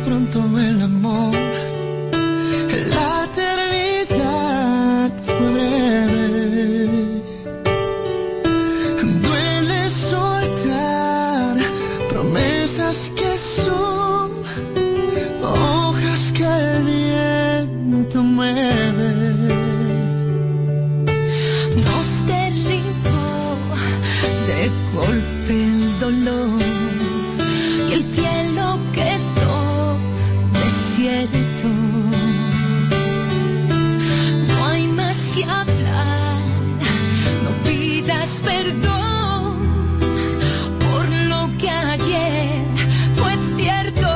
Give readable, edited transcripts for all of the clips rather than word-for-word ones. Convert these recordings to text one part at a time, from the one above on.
pronto el amor. La eternidad fue breve. Duele soltar promesas que son hojas que el viento mueve. Nos derribó de golpe el dolor y el cielo quedó desierto. No hay más que hablar, no pidas perdón por lo que ayer fue cierto.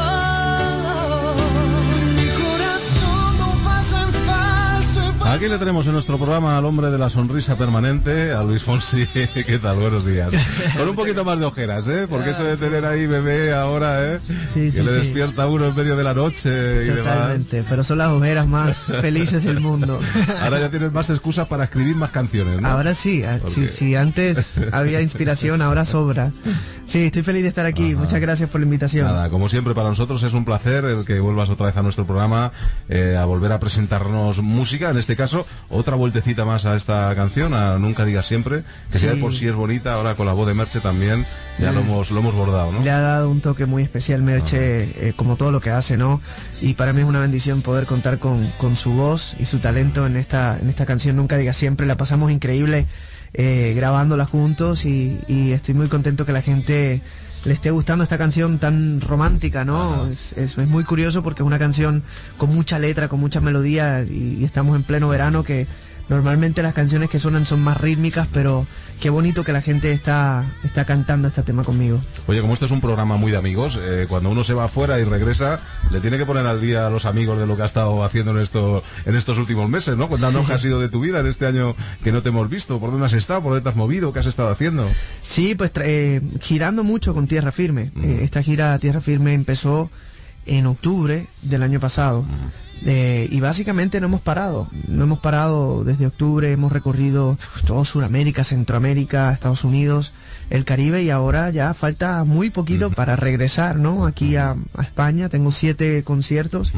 Mi corazón no pasa en falso. Aquí le tenemos en nuestro programa al hombre de la sonrisa permanente, a Luis Fonsi. ¿Qué tal? Buenos días. Con un poquito más de ojeras, porque eso de tener ahí bebé ahora, Sí, que le despierta a uno en medio de la noche y totalmente, demás. pero son las ojeras más felices del mundo. Ahora ya tienes más excusas para escribir más canciones, ¿no? Ahora sí, Porque... si antes había inspiración, ahora sobra. Sí, estoy feliz de estar aquí. Ajá. Muchas gracias por la invitación. Nada, como siempre para nosotros es un placer el que vuelvas otra vez a nuestro programa, a volver a presentarnos música, en este caso otra vueltecita más a esta canción, a Nunca Digas Siempre, que ya de por sí es bonita, ahora con la voz de Merche también ya lo hemos bordado, ¿no? Le ha dado un toque muy especial Merche, como todo lo que hace, ¿no? Y para mí es una bendición poder contar con su voz y su talento en esta canción Nunca Digas Siempre. La pasamos increíble grabándola juntos y estoy muy contento que la gente le esté gustando esta canción tan romántica, ¿no? Es muy curioso porque es una canción con mucha letra, con mucha melodía y estamos en pleno verano, que normalmente las canciones que suenan son más rítmicas, pero qué bonito que la gente está cantando este tema conmigo. Oye, como este es un programa muy de amigos, cuando uno se va afuera y regresa, le tiene que poner al día a los amigos de lo que ha estado haciendo en estos últimos meses, ¿no? Cuéntanos qué ha sido de tu vida en este año que no te hemos visto, por dónde has estado, por dónde te has movido, qué has estado haciendo. Sí, pues girando mucho con Tierra Firme. Esta gira Tierra Firme empezó en octubre del año pasado. Y básicamente no hemos parado desde octubre. Hemos recorrido todo Sudamérica, Centroamérica, Estados Unidos, el Caribe, y ahora ya falta muy poquito para regresar, ¿no? Aquí a España. Tengo 7 conciertos.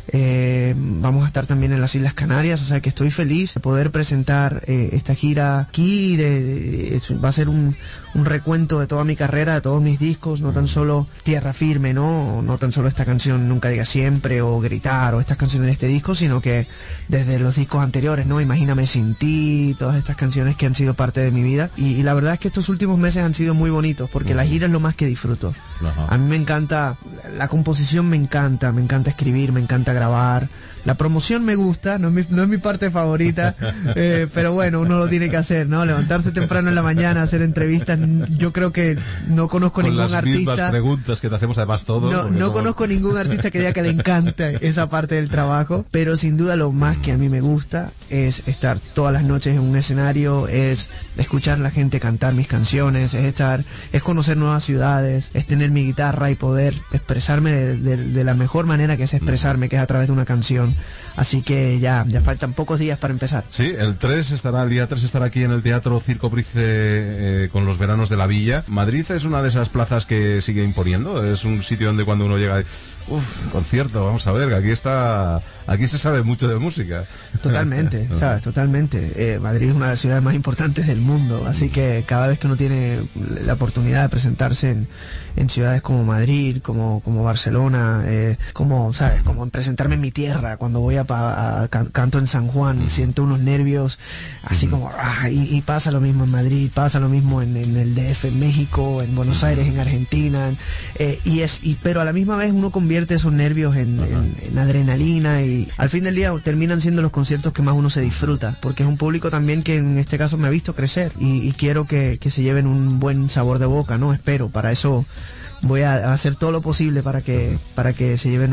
Vamos a estar también en las Islas Canarias, o sea que estoy feliz de poder presentar esta gira aquí. Va a ser un recuento de toda mi carrera, de todos mis discos, no tan solo Tierra Firme, no tan solo esta canción Nunca Digas Siempre o Gritar o estas canciones de este disco, sino que desde los discos anteriores, ¿no? Imagíname Sin Ti, todas estas canciones que han sido parte de mi vida, y la verdad es que estos últimos meses han sido muy bonitos porque la gira es lo más que disfruto. A mí me encanta la composición, me encanta escribir, me encanta grabar. La promoción me gusta, no es mi parte favorita, pero bueno, uno lo tiene que hacer, ¿no? Levantarse temprano en la mañana, hacer entrevistas. Yo creo que no conozco con ningún las artista. Mismas preguntas que te hacemos además todos. No conozco ningún artista que diga que le encanta esa parte del trabajo, pero sin duda lo más que a mí me gusta es estar todas las noches en un escenario, es escuchar a la gente cantar mis canciones, es conocer nuevas ciudades, es tener mi guitarra y poder expresarme de la mejor manera que sé expresarme, que es a través de una canción. Así que ya faltan pocos días para empezar. Sí, el día 3 estará aquí en el Teatro Circo Price con los veranos de la Villa. Madrid es una de esas plazas que sigue imponiendo, es un sitio donde cuando uno llega, concierto, vamos a ver, que aquí se sabe mucho de música. Totalmente, ¿sabes? Totalmente. Madrid es una de las ciudades más importantes del mundo, así que cada vez que uno tiene la oportunidad de presentarse en ciudades como Madrid, como Barcelona, como presentarme en mi tierra, cuando voy canto en San Juan, siento unos nervios así como y pasa lo mismo en Madrid, pasa lo mismo en el DF, en México, en Buenos Aires, en Argentina, pero a la misma vez uno convierte esos nervios en adrenalina, y al fin del día terminan siendo los conciertos que más uno se disfruta, porque es un público también que en este caso me ha visto crecer y quiero que se lleven un buen sabor de boca, ¿no? Espero, para eso voy a hacer todo lo posible para que se lleven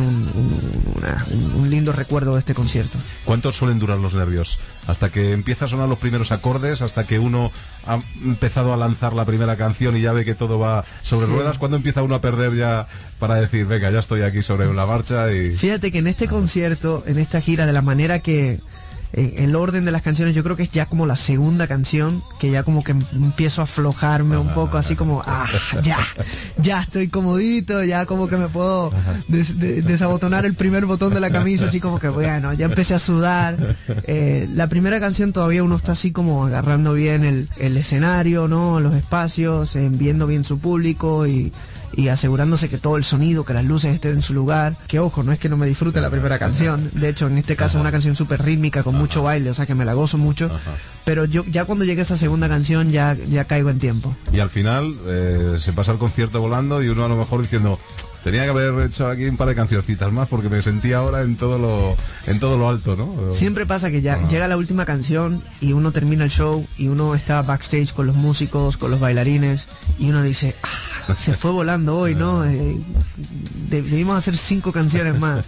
un lindo recuerdo de este concierto. ¿Cuánto suelen durar los nervios? Hasta que empieza a sonar los primeros acordes, hasta que uno ha empezado a lanzar la primera canción y ya ve que todo va sobre ruedas. ¿Cuándo empieza uno a perder ya para decir, venga, ya estoy aquí sobre la marcha? Y... Fíjate que en este concierto, en esta gira, de la manera que el orden de las canciones, yo creo que es ya como la segunda canción que ya como que empiezo a aflojarme un poco, así como, ya estoy comodito, ya como que me puedo desabotonar el primer botón de la camisa, así como que bueno, ya empecé a sudar. La primera canción todavía uno está así como agarrando bien el escenario, ¿no? Los espacios, viendo bien su público y asegurándose que todo el sonido, que las luces estén en su lugar. Que ojo, no es que no me disfrute la primera canción, de hecho en este caso es una canción súper rítmica con mucho baile, o sea que me la gozo mucho, pero yo ya cuando llegue a esa segunda canción ya caigo en tiempo. Y al final se pasa el concierto volando y uno a lo mejor diciendo, tenía que haber hecho aquí un par de cancioncitas más porque me sentía ahora en todo lo alto, ¿no? Siempre pasa que ya llega la última canción y uno termina el show y uno está backstage con los músicos, con los bailarines y uno dice, se fue volando hoy, ¿no? Debimos hacer 5 canciones más.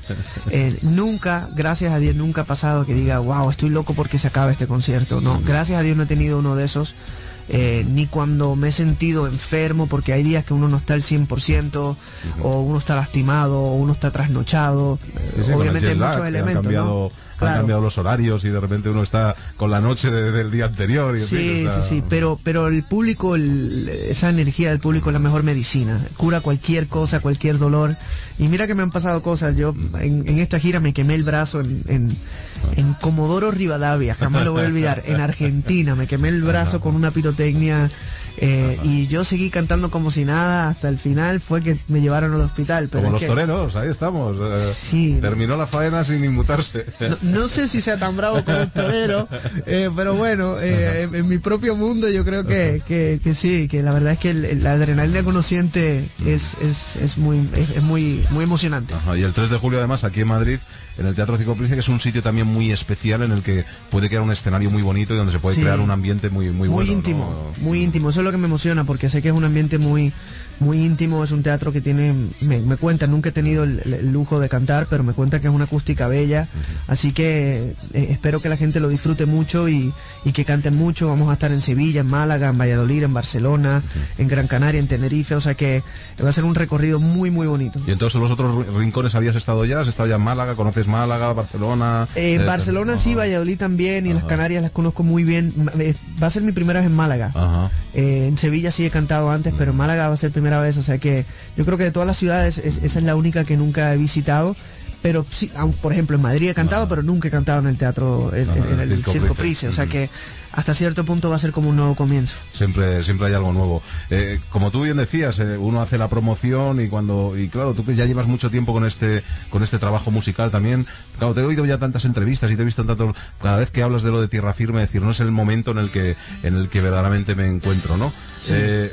Nunca, gracias a Dios, nunca ha pasado que diga, wow, estoy loco porque se acaba este concierto. No, gracias a Dios no he tenido uno de esos. Ni cuando me he sentido enfermo, porque hay días que uno no está al 100%, o uno está lastimado, o uno está trasnochado. Obviamente hay muchos elementos, ¿no? Han cambiado los horarios y de repente uno está con la noche del día anterior. Y sí, pero el público, esa energía del público es la mejor medicina. Cura cualquier cosa, cualquier dolor. Y mira que me han pasado cosas. Yo en esta gira me quemé el brazo en Comodoro Rivadavia, jamás lo voy a olvidar. En Argentina me quemé el brazo con una pirotecnia. Y yo seguí cantando como si nada hasta el final, fue que me llevaron al hospital. Pero como los toreros, ahí estamos. Sí, terminó la faena sin inmutarse. No sé si sea tan bravo como el torero, pero bueno, en mi propio mundo yo creo que sí, que la verdad es que la adrenalina que uno siente es muy emocionante. Y el 3 de julio además aquí en Madrid, en el Teatro Cinco Príncipe, que es un sitio también muy especial en el que puede crear un escenario muy bonito y donde se puede crear un ambiente muy bueno, íntimo, ¿no? Muy íntimo. Eso es lo que me emociona, porque sé que es un ambiente muy íntimo. Es un teatro que tiene, me cuentan, nunca he tenido el lujo de cantar, pero me cuentan que es una acústica bella, así que espero que la gente lo disfrute mucho y que canten mucho. Vamos a estar en Sevilla, en Málaga, en Valladolid, en Barcelona, en Gran Canaria, en Tenerife, o sea que va a ser un recorrido muy bonito. ¿Y entonces los otros rincones habías estado ya? ¿Has estado ya en Málaga? ¿Conoces Málaga, Barcelona? Barcelona sí, Valladolid también, y las Canarias las conozco muy bien. Va a ser mi primera vez en Málaga. En Sevilla sí he cantado antes, pero en Málaga va a ser primera vez, o sea que yo creo que de todas las ciudades esa es la única que nunca he visitado. Pero sí, por ejemplo en Madrid he cantado, pero nunca he cantado en el teatro, en el Circo Price, o sea que hasta cierto punto va a ser como un nuevo comienzo. Siempre hay algo nuevo. Como tú bien decías, uno hace la promoción y claro, tú que ya llevas mucho tiempo con este trabajo musical también, claro, te he oído ya tantas entrevistas y te he visto en tanto, cada vez que hablas de lo de Tierra Firme, decir, no es el momento en el que verdaderamente me encuentro, ¿no? Sí.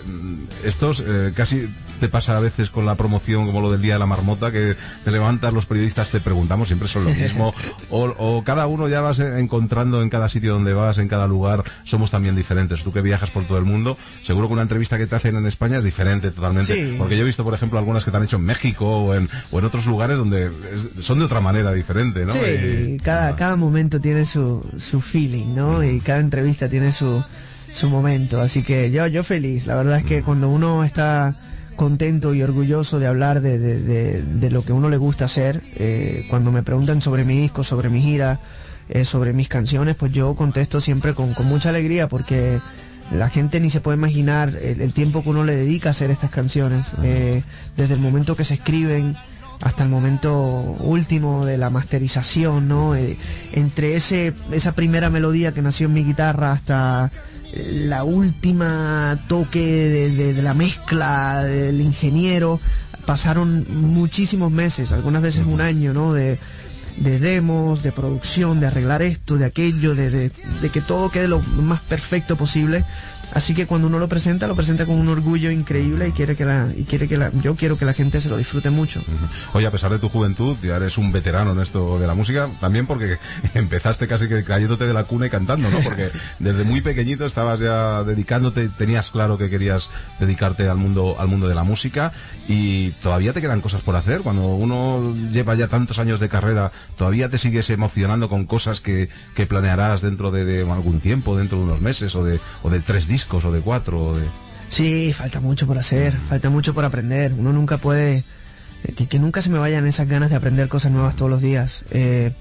Casi te pasa a veces con la promoción como lo del Día de la Marmota, que te levantas, los periodistas te preguntamos, siempre son lo mismo, o cada uno ya vas encontrando en cada sitio donde vas, en cada lugar, somos también diferentes. Tú que viajas por todo el mundo, seguro que una entrevista que te hacen en España es diferente totalmente, sí. Porque yo he visto, por ejemplo, algunas que te han hecho en México o en otros lugares donde son de otra manera diferente, ¿no? Sí, cada momento tiene su feeling, ¿no? Y cada entrevista tiene su momento, así que yo feliz. La verdad es que cuando uno está contento y orgulloso de hablar de lo que uno le gusta hacer, cuando me preguntan sobre mi disco, sobre mi gira, sobre mis canciones, pues yo contesto siempre con mucha alegría, porque la gente ni se puede imaginar el tiempo que uno le dedica a hacer estas canciones, desde el momento que se escriben hasta el momento último de la masterización, ¿no? Entre esa primera melodía que nació en mi guitarra hasta la última toque de la mezcla del ingeniero, pasaron muchísimos meses, algunas veces un año, ¿no? De demos, de producción, de arreglar esto, de aquello, de que todo quede lo más perfecto posible. Así que cuando uno lo presenta con un orgullo increíble, y yo quiero que la gente se lo disfrute mucho. Oye, a pesar de tu juventud, ya eres un veterano en esto de la música, también porque empezaste casi que cayéndote de la cuna y cantando, ¿no? Porque desde muy pequeñito estabas ya dedicándote, tenías claro que querías dedicarte al mundo de la música, y todavía te quedan cosas por hacer. Cuando uno lleva ya tantos años de carrera, todavía te sigues emocionando con cosas que planearás dentro de algún tiempo, dentro de unos meses, o de 3 discos, o de 4, Sí, falta mucho por hacer, falta mucho por aprender. Uno nunca puede, que nunca se me vayan esas ganas de aprender cosas nuevas todos los días.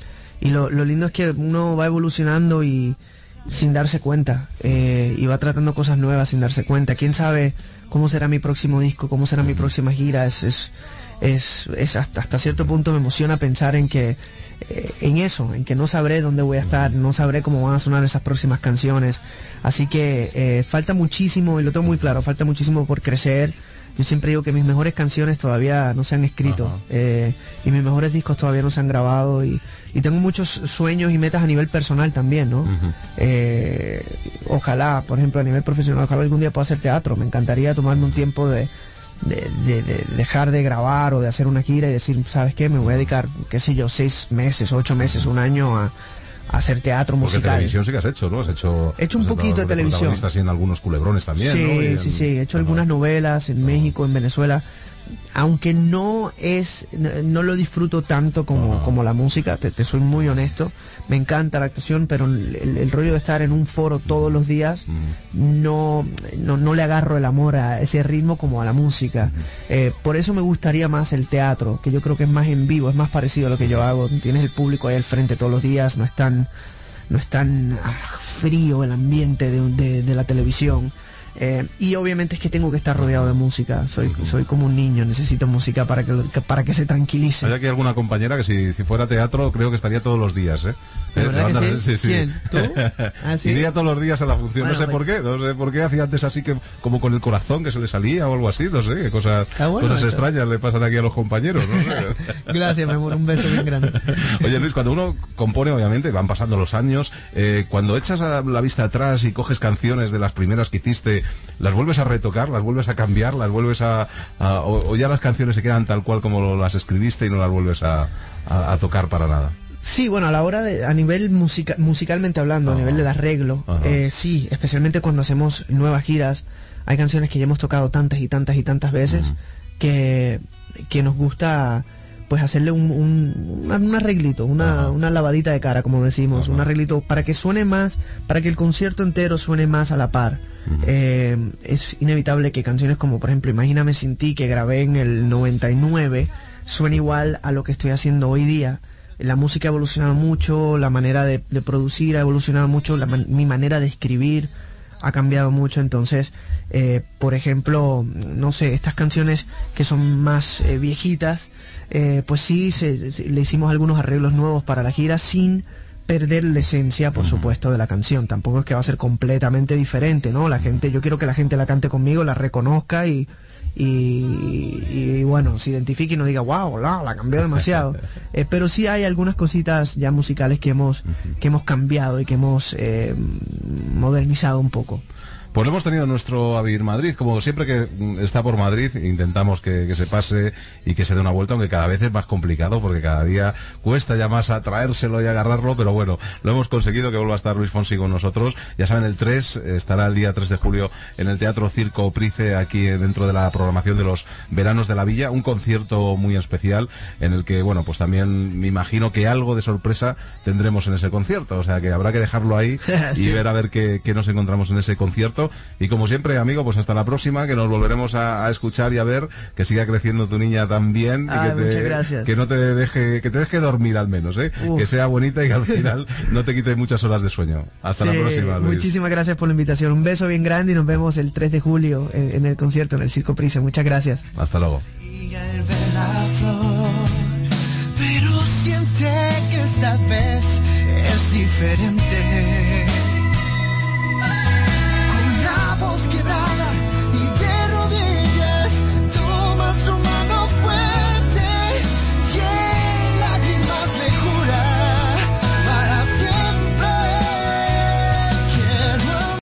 Y lo lindo es que uno va evolucionando y sin darse cuenta, y va tratando cosas nuevas sin darse cuenta. ¿Quién sabe cómo será mi próximo disco, cómo será mi próxima gira? Es hasta cierto punto me emociona pensar en que en que no sabré dónde voy a estar, no sabré cómo van a sonar esas próximas canciones. Así que falta muchísimo, y lo tengo muy claro, falta muchísimo por crecer. Yo siempre digo que mis mejores canciones todavía no se han escrito, y mis mejores discos todavía no se han grabado, y tengo muchos sueños y metas a nivel personal también, ¿no? Ojalá, por ejemplo, a nivel profesional, ojalá algún día pueda hacer teatro. Me encantaría tomarme un tiempo de dejar de grabar o de hacer una gira y decir, ¿sabes qué? Me voy a dedicar, qué sé yo, 6 meses, 8 meses, un año a hacer teatro musical. Porque televisión sí que has hecho, ¿no? Has hecho un poquito de televisión. Así en algunos culebrones también, sí, ¿no? Sí, he hecho algunas novelas en México, en Venezuela. Aunque no lo disfruto tanto como la música, te soy muy honesto. Me encanta la actuación, pero el rollo de estar en un foro todos los días, no le agarro el amor a ese ritmo como a la música. Por eso me gustaría más el teatro, que yo creo que es más en vivo, es más parecido a lo que yo hago. Tienes el público ahí al frente todos los días, no es tan frío el ambiente de la televisión. Y obviamente es que tengo que estar rodeado de música. Soy como un niño, necesito música para que se tranquilice. Hay aquí alguna compañera que si fuera teatro creo que estaría todos los días, ¿eh? ¿De verdad que sí? Sí. ¿Quién? ¿Tú? ¿Ah, sí? Iría todos los días a la función. Bueno, no sé por qué hacía antes así, que como con el corazón que se le salía o algo así, no sé, qué cosas extrañas le pasan aquí a los compañeros, ¿no? Gracias, mi amor, un beso bien grande. Oye, Luis, cuando uno compone, obviamente van pasando los años, cuando echas la vista atrás y coges canciones de las primeras que hiciste, ¿las vuelves a retocar, las vuelves a cambiar, las vuelves o ya las canciones se quedan tal cual como las escribiste y no las vuelves a tocar para nada? Sí, bueno, a la hora a nivel musicalmente hablando, a nivel del arreglo, sí, especialmente cuando hacemos nuevas giras, hay canciones que ya hemos tocado tantas y tantas y tantas veces que nos gusta pues hacerle un arreglito, una lavadita de cara, como decimos, un arreglito para que suene más, para que el concierto entero suene más a la par. Es inevitable que canciones como, por ejemplo, Imagíname sin ti, que grabé en el 99, suene igual a lo que estoy haciendo hoy día. La música ha evolucionado mucho, la manera de producir ha evolucionado mucho, mi manera de escribir ha cambiado mucho. Entonces, por ejemplo, no sé, estas canciones que son más viejitas, pues sí, le hicimos algunos arreglos nuevos para la gira sin perder la esencia, por supuesto, de la canción. Tampoco es que va a ser completamente diferente, ¿no? Yo quiero que la gente la cante conmigo, la reconozca y bueno, se identifique y no diga, wow, la cambió demasiado. Pero sí hay algunas cositas ya musicales que hemos cambiado y que hemos modernizado un poco. Pues lo hemos tenido en nuestro Avivir Madrid. Como siempre que está por Madrid, intentamos que se pase y que se dé una vuelta, aunque cada vez es más complicado, porque cada día cuesta ya más atraérselo y agarrarlo, pero bueno, lo hemos conseguido, que vuelva a estar Luis Fonsi con nosotros. Ya saben, el 3 estará el día 3 de julio en el Teatro Circo Price, aquí dentro de la programación de los veranos de la Villa, un concierto muy especial en el que, bueno, pues también me imagino que algo de sorpresa tendremos en ese concierto, o sea que habrá que dejarlo ahí y ver a ver qué nos encontramos en ese concierto. Y como siempre, amigo, pues hasta la próxima, que nos volveremos a escuchar y a ver, que siga creciendo tu niña también. Muchas gracias. Que no te deje dormir al menos, que sea bonita y que al final no te quite muchas horas de sueño. Hasta la próxima, Luis. Muchísimas gracias por la invitación, un beso bien grande y nos vemos el 3 de julio en el concierto en el Circo Price. Muchas gracias. Hasta luego. Pero siente que esta vez es diferente.